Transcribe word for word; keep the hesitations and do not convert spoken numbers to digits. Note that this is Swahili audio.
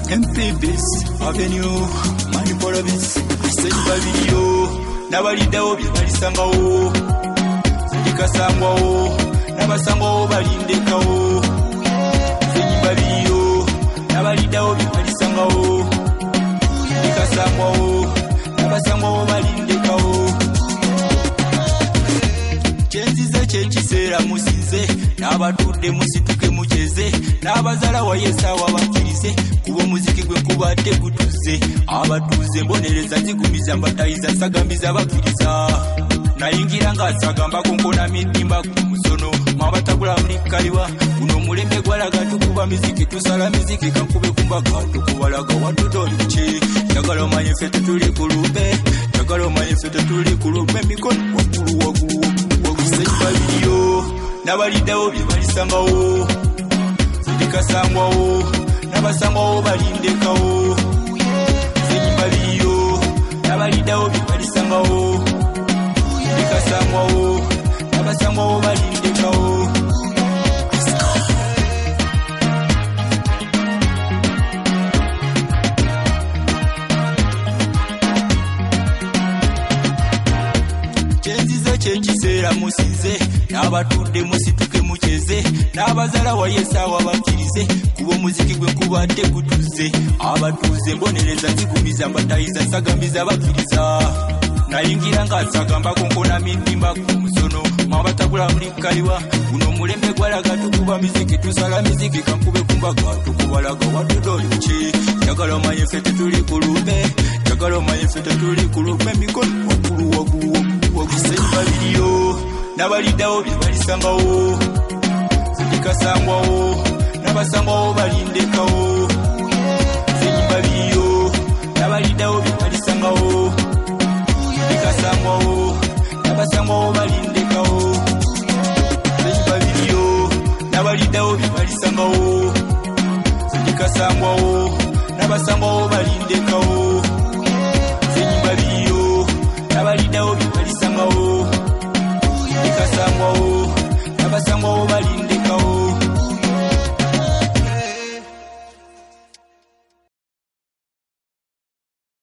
M P Bs Avenue Manipulabis Senyiba video Nabalidawo bye balisangawo Ndikasangwawo Nabasangwawo balindekawo Senyiba video Nabalidawo bye balisangawo Ndikasangwawo Nabasangwawo balindekawo Chenzize chenchiseera musize Nabatudde musituke mucheze Nabazala wa Yesa wabakirize Kubo muziki gwe kubadde gutuze Abatuze mbonereza zigumiza mbatayiza sagambiza bakiriza Nayingira nga sagamba konkona mitimba ku musono Mabatagula mulikaliwa Uno mulembe gwalaga tukuba miziki tusala miziki kankube kumbaga tukubalaga watudoli kuchi Jagalo manye fete tuli kulube Jagalo manye fete tuli kulube Mikono wakulu wakulu Senyiba video Nabalidawo bye balisangawo Ndikasangwawo Nabasangwawo balindekawo Senyiba video Nabalidawo bye balisangawo Ndikasangwawo Nabasangwawo balindekawo Chenzize chenchiseera musize Nabatudde musituke mucheze Nabazala wa Yesa wabakirize Kubo muziki gwe kubadde gutuze Abatuze mbonereza zigumiza mbatayiza sagambiza bakiriza Nayingira nga sagamba konkona mitimba ku musono Mabatagula mulikaliwa Uno mulembe gwalaga tukuba miziki tusala miziki kankube kumbaga tukubalaga watudoli kuchi Jagalo manye fete tuli kulube Jagalo manye fete tuli kulube Mikono wakulu wakulu wakulu Senyiba video Nabalidawo bye balisangawo Ndikasangwawo Nabasangwawo balindekawo Senyiba video Nabalidawo bye balisangawo Ndikasangwawo Nabasangwawo balindekawo Senyiba video Nabalidawo bye balisangawo Ndikasangwawo Nabasangwawo balindekawo Senyiba video Nabalidawo bye balisangawo Ndikasangwawo Nabasangwawo balindekawo